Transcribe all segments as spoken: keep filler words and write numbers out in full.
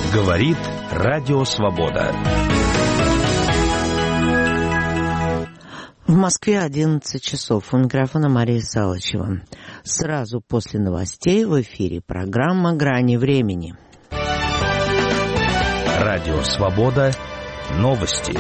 Говорит Радио Свобода. В Москве одиннадцать часов. У микрофона Мария Салычева. Сразу после новостей в эфире программа «Грани времени». Радио Свобода. Новости.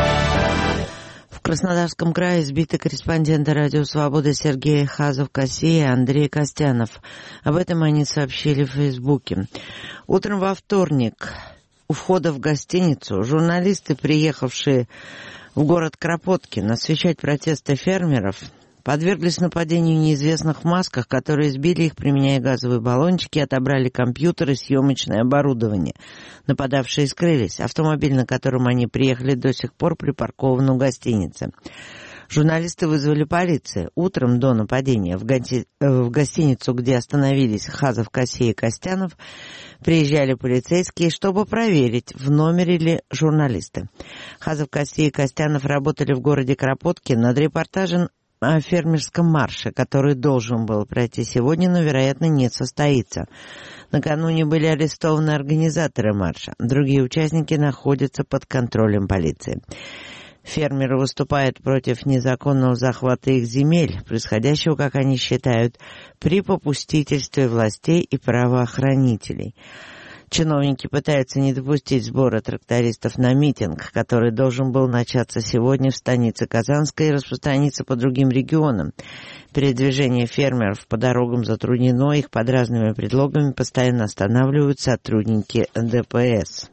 В Краснодарском крае избиты корреспонденты Радио Свобода Сергей Хазов-Косей и Андрей Костянов. Об этом они сообщили в Фейсбуке. Утром во вторник у входа в гостиницу журналисты, приехавшие в город Кропоткин освещать протесты фермеров, подверглись нападению неизвестных в масках, которые избили их, применяя газовые баллончики, отобрали компьютеры и съемочное оборудование. Нападавшие скрылись. Автомобиль, на котором они приехали, до сих пор припаркован у гостиницы. Журналисты вызвали полицию. Утром до нападения в, гости... в гостиницу, где остановились Хазов, Косей и Костянов, приезжали полицейские, чтобы проверить, в номере ли журналисты. Хазов, Косей и Костянов работали в городе Кропоткин над репортажем о фермерском марше, который должен был пройти сегодня, но, вероятно, не состоится. Накануне были арестованы организаторы марша. Другие участники находятся под контролем полиции. Фермеры выступают против незаконного захвата их земель, происходящего, как они считают, при попустительстве властей и правоохранителей. Чиновники пытаются не допустить сбора трактористов на митинг, который должен был начаться сегодня в станице Казанской и распространиться по другим регионам. Передвижение фермеров по дорогам затруднено, их под разными предлогами постоянно останавливают сотрудники Дэ Пэ Эс.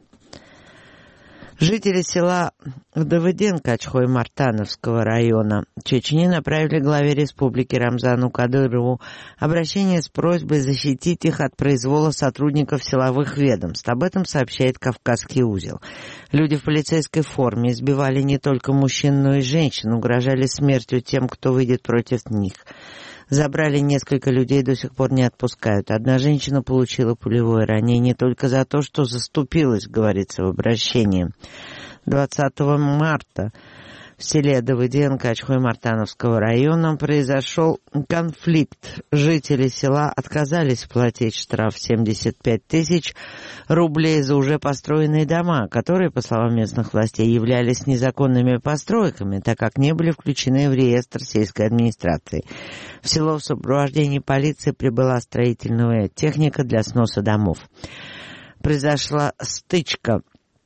Жители села Давыденко Ачхой-Мартановского района Чечни направили главе республики Рамзану Кадырову обращение с просьбой защитить их от произвола сотрудников силовых ведомств. Об этом сообщает «Кавказский узел». Люди в полицейской форме избивали не только мужчин, но и женщин, угрожали смертью тем, кто выйдет против них. Забрали несколько людей, до сих пор не отпускают. Одна женщина получила пулевое ранение только за то, что заступилась, говорится в обращении. двадцатого марта в селе Давыденко Ачхой-Мартановского района произошел конфликт. Жители села отказались платить штраф семьдесят пять тысяч рублей за уже построенные дома, которые, по словам местных властей, являлись незаконными постройками, так как не были включены в реестр сельской администрации. В село в сопровождении полиции прибыла строительная техника для сноса домов. Произошла стычка,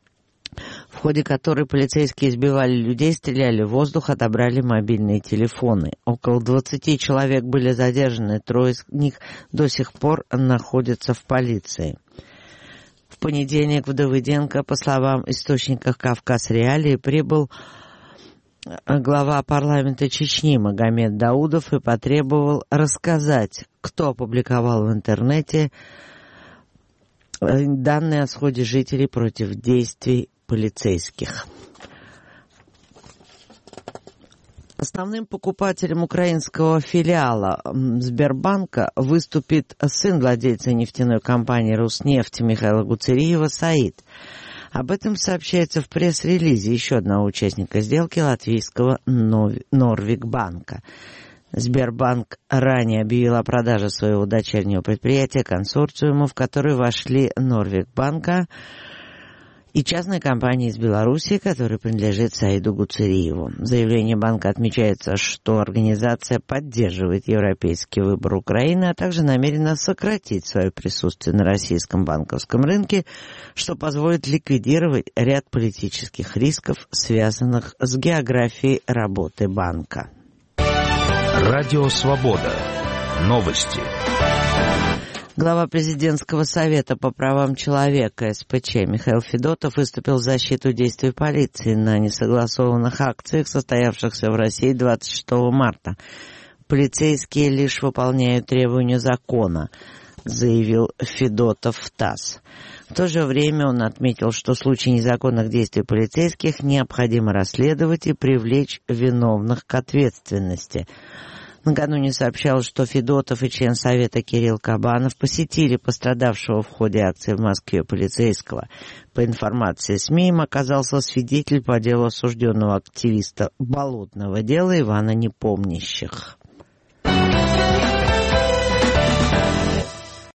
в ходе которой полицейские избивали людей, стреляли в воздух, отобрали мобильные телефоны. Около двадцати человек были задержаны, трое из них до сих пор находятся в полиции. В понедельник в Давыденко, по словам источников «Кавказ Реалии», прибыл глава парламента Чечни Магомед Даудов и потребовал рассказать, кто опубликовал в интернете данные о сходе жителей против действий полицейских. Основным покупателем украинского филиала Сбербанка выступит сын владельца нефтяной компании «Роснефть» Михаила Гуцериева Саид. Об этом сообщается в пресс-релизе еще одного участника сделки латвийского Норвегбанка. Сбербанк ранее объявил о продаже своего дочернего предприятия консорциуму, в который вошли Норвегбанка и частная компания из Беларуси, которая принадлежит Саиду Гуцериеву. В заявлении банка отмечается, что организация поддерживает европейский выбор Украины, а также намерена сократить свое присутствие на российском банковском рынке, что позволит ликвидировать ряд политических рисков, связанных с географией работы банка. Радио Свобода. Новости. Глава президентского совета по правам человека эс пэ че Михаил Федотов выступил в защиту действий полиции на несогласованных акциях, состоявшихся в России двадцать шестого марта. Полицейские лишь выполняют требования закона, заявил Федотов в ТАСС. В то же время он отметил, что в случае незаконных действий полицейских необходимо расследовать и привлечь виновных к ответственности. Накануне сообщалось, что Федотов и член Совета Кирилл Кабанов посетили пострадавшего в ходе акции в Москве полицейского. По информации СМИ, им оказался свидетель по делу осужденного активиста болотного дела Ивана Непомнящих.